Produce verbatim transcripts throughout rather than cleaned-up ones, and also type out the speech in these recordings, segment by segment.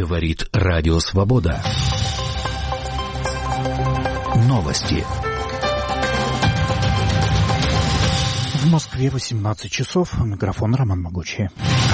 Говорит Радио Свобода. Новости. В Москве восемнадцать часов. Микрофон Роман Могучий.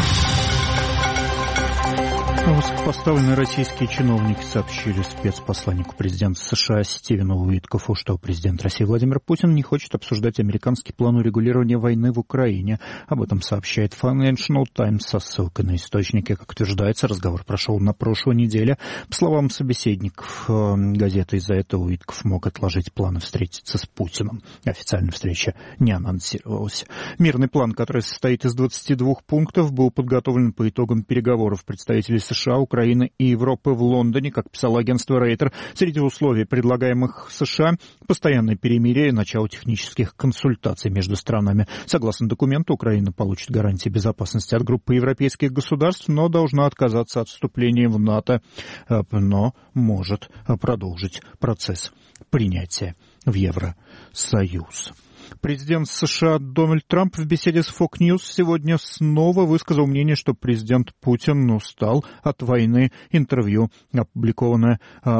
Высокопоставленные российские чиновники сообщили спецпосланнику президента США Стивену Уиткофу, что президент России Владимир Путин не хочет обсуждать американский план урегулирования войны в Украине. Об этом сообщает Financial Times со ссылкой на источники. Как утверждается, разговор прошел на прошлой неделе. По словам собеседников газеты, из-за этого Уиткоф мог отложить планы встретиться с Путиным. Официальная встреча не анонсировалась. Мирный план, который состоит из двадцати двух пунктов, был подготовлен по итогам переговоров представителей США, Украины и Европы в Лондоне, как писало агентство Рейтер. Среди условий, предлагаемых США, постоянное перемирие и начало технических консультаций между странами. Согласно документу, Украина получит гарантии безопасности от группы европейских государств, но должна отказаться от вступления в НАТО, но может продолжить процесс принятия в Евросоюз. Президент США Дональд Трамп в беседе с Fox News сегодня снова высказал мнение, что президент Путин устал от войны. Интервью, опубликованное э,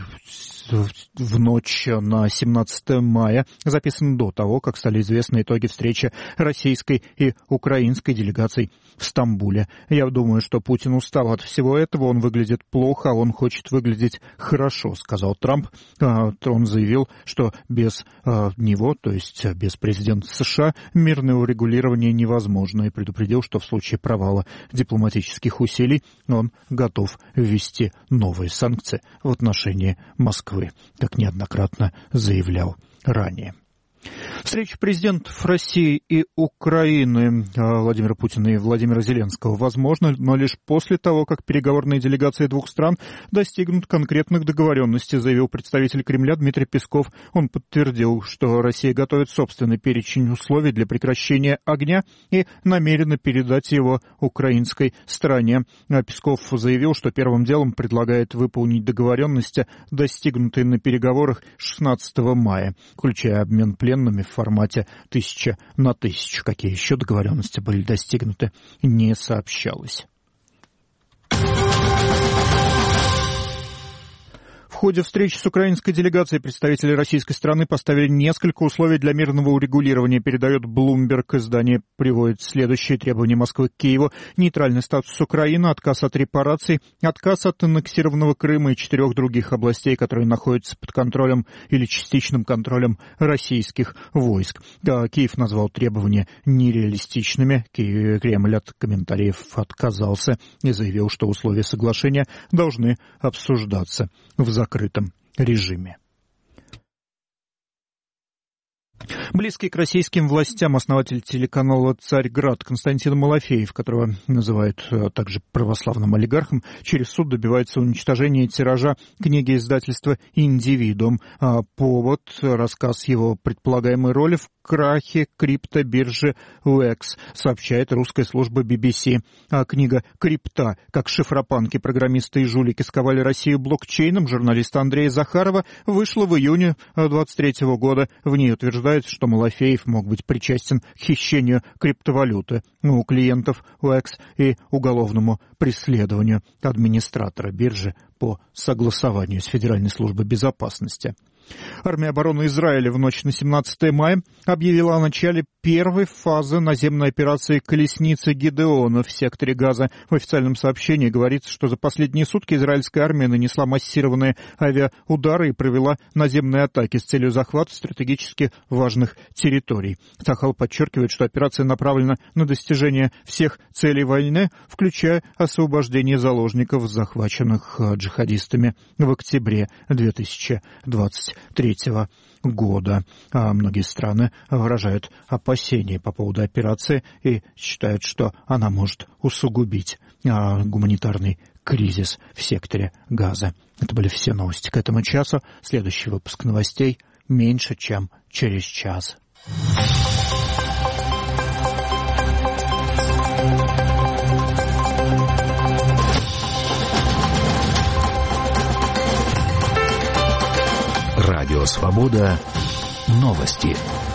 в ночь на семнадцатое мая, записано до того, как стали известны итоги встречи российской и украинской делегаций в Стамбуле. Я думаю, что Путин устал от всего этого, он выглядит плохо, а он хочет выглядеть хорошо, сказал Трамп. Э, он заявил, что без э, него, то есть без президента США, мирное урегулирование невозможно, и предупредил, что в случае провала дипломатических усилий он готов ввести новые санкции в отношении Москвы, как неоднократно заявлял ранее. Встреча президентов России и Украины Владимира Путина и Владимира Зеленского возможна, но лишь после того, как переговорные делегации двух стран достигнут конкретных договоренностей, заявил представитель Кремля Дмитрий Песков. Он подтвердил, что Россия готовит собственный перечень условий для прекращения огня и намерена передать его украинской стороне. Песков заявил, что первым делом предлагает выполнить договоренности, достигнутые на переговорах шестнадцатого мая, включая обмен пленными в формате тысяча на тысячу. Какие еще договоренности были достигнуты, не сообщалось. В ходе встречи с украинской делегацией представители российской страны поставили несколько условий для мирного урегулирования, передает Bloomberg. Издание приводит следующие требования Москвы к Киеву: нейтральный статус Украины, отказ от репараций, отказ от аннексированного Крыма и четырех других областей, которые находятся под контролем или частичным контролем российских войск. Киев назвал требования нереалистичными. Кремль от комментариев отказался и заявил, что условия соглашения должны обсуждаться в закрытом режиме. Близкий к российским властям основатель телеканала «Царьград» Константин Малафеев, которого называют также православным олигархом, через суд добивается уничтожения тиража книги издательства «Индивидуум». Повод — рассказ его предполагаемой роли в крахе криптобиржи о экс, сообщает русская служба би би си. А книга «Крипта. Как шифропанки, программисты и жулики сковали Россию блокчейном» журналиста Андрея Захарова вышла в июне двадцать третьего года. В ней утверждается, что Малафеев мог быть причастен к хищению криптовалюты у клиентов о экс и уголовному преследованию администратора биржи по согласованию с Федеральной службой безопасности. Армия обороны Израиля в ночь на семнадцатое мая объявила о начале первой фазы наземной операции «Колесницы Гидеона» в секторе Газа. В официальном сообщении говорится, что за последние сутки израильская армия нанесла массированные авиаудары и провела наземные атаки с целью захвата стратегически важных территорий. Цахал подчеркивает, что операция направлена на достижение всех целей войны, включая освобождение заложников, захваченных джихадистами в октябре две тысячи двадцать третьего года. А многие страны выражают опасения по поводу операции и считают, что она может усугубить а, гуманитарный кризис в секторе Газа. Это были все новости к этому часу. Следующий выпуск новостей меньше, чем через час. Радио Свобода. Новости.